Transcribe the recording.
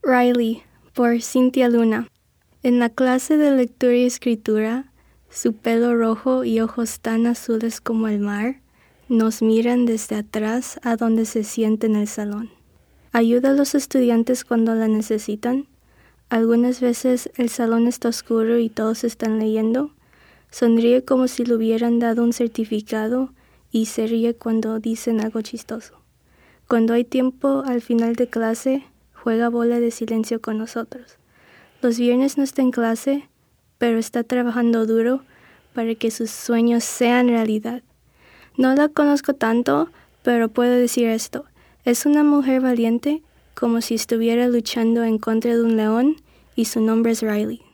Riley, por Cintia Luna. En la clase de lectura y escritura, su pelo rojo y ojos tan azules como el mar nos miran desde atrás a donde se sienta en el salón. Ayuda a los estudiantes cuando la necesitan. Algunas veces el salón está oscuro y todos están leyendo. Sonríe como si le hubieran dado un certificado y se ríe cuando dicen algo chistoso. Cuando hay tiempo al final de clase, juega bola de silencio con nosotros. Los viernes no está en clase, pero está trabajando duro para que sus sueños sean realidad. No la conozco tanto, pero puedo decir esto. Es una mujer valiente, como si estuviera luchando en contra de un león, y su nombre es Riley.